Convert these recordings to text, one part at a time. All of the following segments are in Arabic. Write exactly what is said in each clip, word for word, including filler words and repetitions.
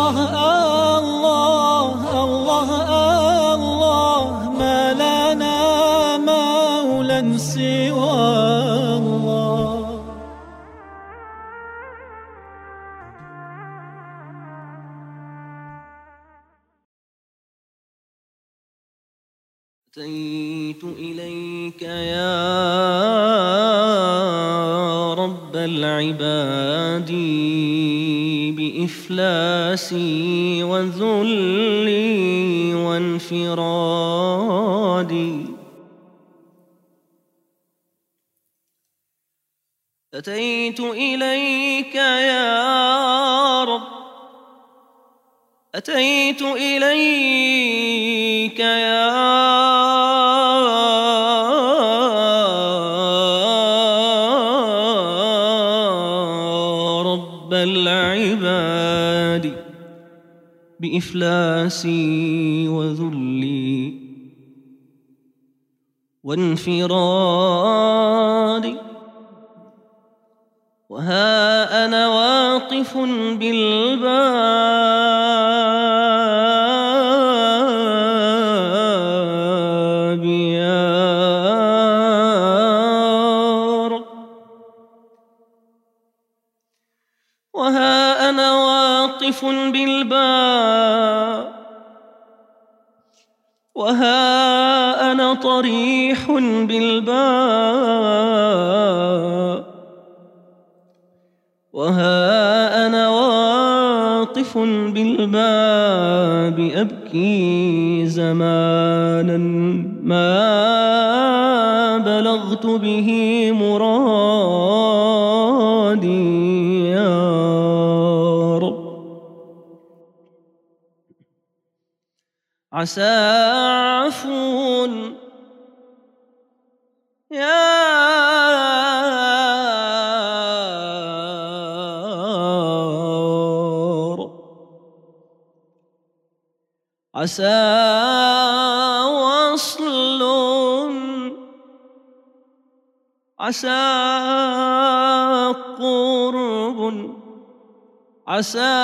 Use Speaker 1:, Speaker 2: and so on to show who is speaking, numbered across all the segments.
Speaker 1: الله الله الله الله ما لنا مولى سوى الله.
Speaker 2: أتيت إليك يا رب العباد بإفلاسي وذلي وانفرادي. أتيت إليك يا رب، أتيت إليك يا رب العباد بإفلاسي وذلي وانفرادي. وها أنا واقف بالباب يا رب، وها أنا واقف بالباب، وها أنا طريح بالباب، وها أنا واقف بالباب أبكي زمانا ما بلغت به مرادي يا رب. عسى عفو يا عسى وصل، عسى قرب، عسى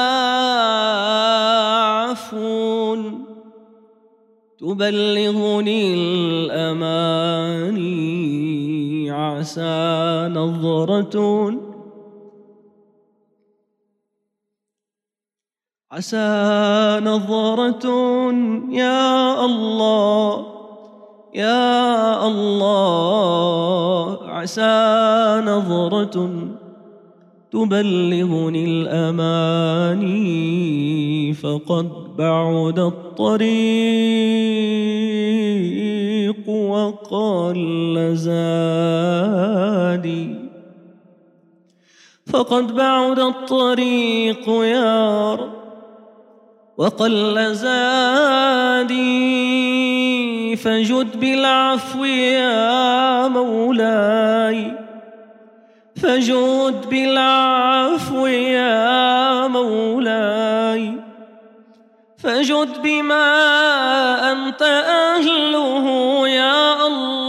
Speaker 2: عفو تبلغني الأماني. عسى نظرة، عسى نظرة يا الله يا الله، عسى نظرة تبلغني الأماني. فقد بعد الطريق وقل زادي، فقد بعد الطريق يا رب وقل زادي. فجد بالعفو يا مولاي، فجد بالعفو يا مولاي، فجد بما أنت أهله يا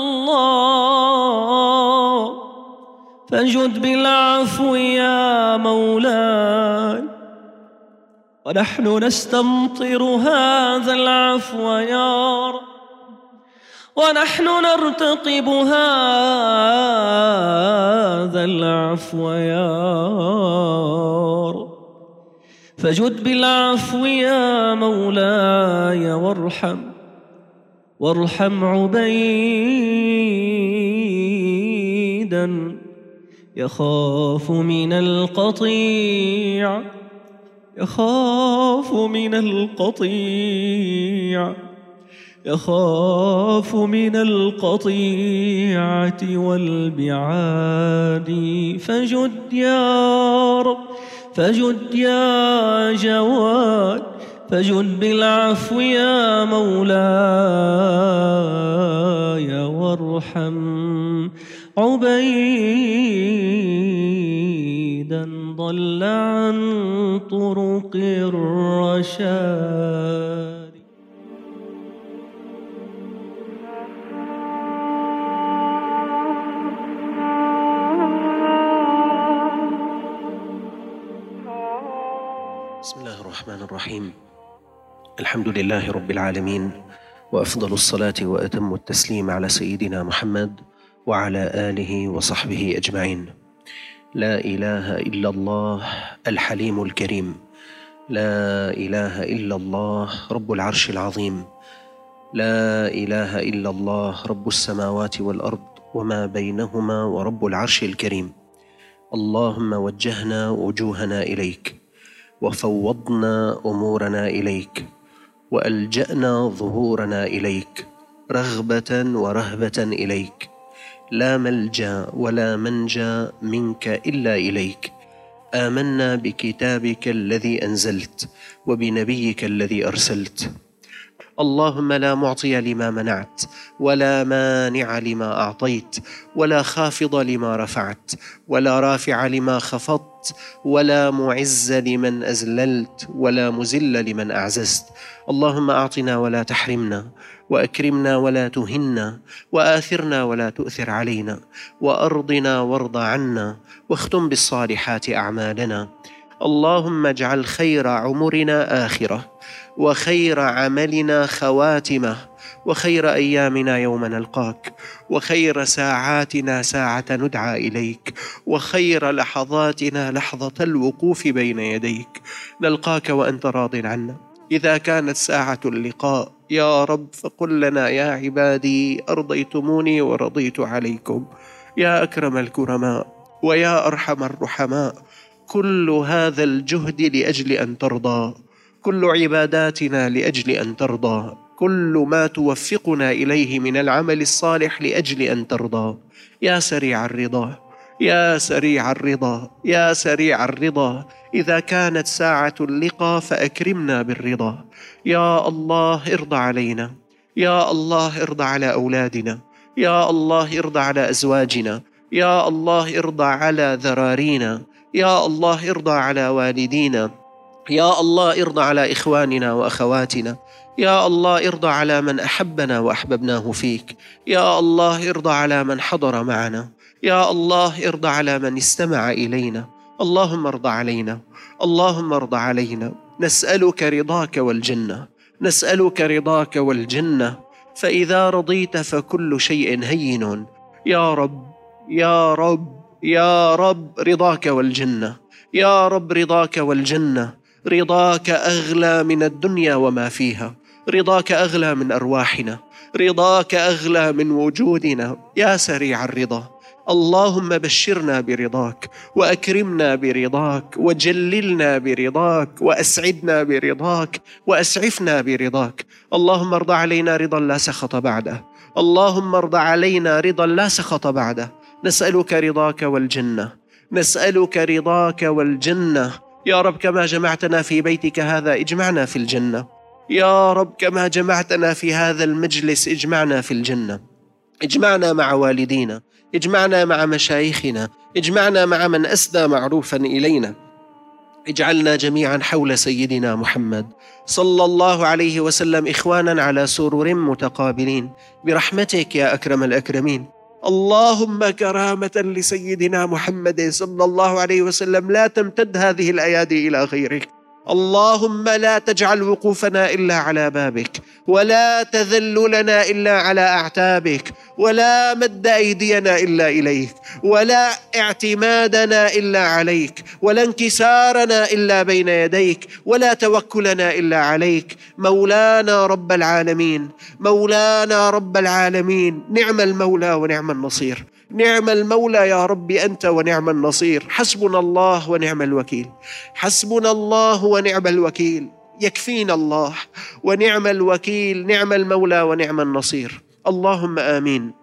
Speaker 2: الله، فجد بالعفو يا مولاي. ونحن نستمطر هذا العفو يا رب، ونحن نرتقب هذا العفو يا رب. فجد بالعفو يا مولاي وارحم، وارحم عبيدا يخاف من القطيع، يخاف من القطيع، يخاف من القطيعة والبعاد. فجد يا رب، فجد يا جواد، فجد بالعفو يا مولاي وارحم عبيدا ضل عن طرق الرشاد.
Speaker 3: بسم الله الرحمن الرحيم. الحمد لله رب العالمين، وأفضل الصلاة وأتم التسليم على سيدنا محمد وعلى آله وصحبه أجمعين. لا إله إلا الله الحليم الكريم، لا إله إلا الله رب العرش العظيم، لا إله إلا الله رب السماوات والأرض وما بينهما ورب العرش الكريم. اللهم وجهنا وجوهنا إليك، وفوضنا أمورنا إليك، وألجأنا ظهورنا إليك، رغبة ورهبة إليك، لا ملجأ ولا منجا منك إلا إليك. آمنا بكتابك الذي أنزلت وبنبيك الذي أرسلت. اللهم لا معطي لما منعت، ولا مانع لما أعطيت، ولا خافض لما رفعت، ولا رافع لما خفضت، ولا معز لمن أذللت، ولا مذل لمن أعززت. اللهم أعطنا ولا تحرمنا، وأكرمنا ولا تهنا، وآثرنا ولا تؤثر علينا، وأرضنا وارض عنا، واختم بالصالحات أعمالنا. اللهم اجعل خير عمرنا آخرة، وخير عملنا خواتمة، وخير أيامنا يوم نلقاك، وخير ساعاتنا ساعة ندعى إليك، وخير لحظاتنا لحظة الوقوف بين يديك نلقاك وأنت راض عنا. إذا كانت ساعة اللقاء يا رب فقل لنا: يا عبادي أرضيتموني ورضيت عليكم. يا أكرم الكرماء ويا أرحم الرحماء، كل هذا الجهد لأجل أن ترضى، كل عباداتنا لأجل أن ترضى، كل ما توفقنا إليه من العمل الصالح لأجل أن ترضى. يا سريع الرضا، يا سريع الرضا، يا سريع الرضا، إذا كانت ساعة اللقاء فأكرمنا بالرضا. يا الله ارضى علينا، يا الله ارضى على أولادنا، يا الله ارضى على أزواجنا، يا الله ارضى على ذرارينا، يا الله ارضى على والدينا، يا الله ارضى على إخواننا وأخواتنا، يا الله ارضى على من أحبنا وأحببناه فيك، يا الله ارضى على من حضر معنا، يا الله ارضى على من استمع إلينا. اللهم ارضى علينا، اللهم ارضى علينا. نسألك رضاك والجنة، نسألك رضاك والجنة، فإذا رضيت فكل شيء هين. يا رب يا رب يا رب رضاك والجنة، يا رب رضاك والجنة. رضاك أغلى من الدنيا وما فيها، رضاك أغلى من أرواحنا، رضاك أغلى من وجودنا. يا سريع الرضا، اللهم بشرنا برضاك، وأكرمنا برضاك، وجللنا برضاك، وأسعدنا برضاك، وأسعفنا برضاك. اللهم ارضى علينا رضا لا سخط بعده، اللهم ارضى علينا رضا لا سخط بعده. نسألك رضاك والجنة، نسألك رضاك والجنة. يا رب كما جمعتنا في بيتك هذا اجمعنا في الجنة، يا رب كما جمعتنا في هذا المجلس اجمعنا في الجنة. اجمعنا مع والدينا، اجمعنا مع مشايخنا، اجمعنا مع من أسدى معروفا إلينا. اجعلنا جميعا حول سيدنا محمد صلى الله عليه وسلم إخوانا على سرر متقابلين برحمتك يا أكرم الأكرمين. اللهم كرامة لسيدنا محمد صلى الله عليه وسلم لا تمتد هذه الأيادي إلى غيرك. اللهم لا تجعل وقوفنا إلا على بابك، ولا تذللنا إلا على أعتابك، ولا مد أيدينا إلا إليك، ولا اعتمادنا إلا عليك، ولا انكسارنا إلا بين يديك، ولا توكلنا إلا عليك. مولانا رب العالمين، مولانا رب العالمين، نعم المولى ونعم النصير، نعم المولى يا رب أنت ونعم النصير. حسبنا الله ونعم الوكيل، حسبنا الله ونعم الوكيل. يكفينا الله ونعم الوكيل، نعم المولى ونعم النصير. اللهم آمين،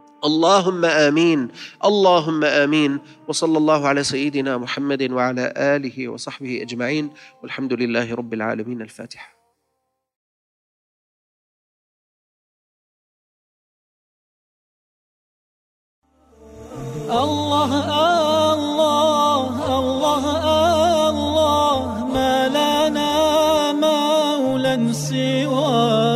Speaker 3: اللهم آمين، اللهم آمين. وصلى الله على سيدنا محمد وعلى آله وصحبه أجمعين، والحمد لله رب العالمين. الفاتحة.
Speaker 1: الله الله الله الله، ما لنا مولا سواه.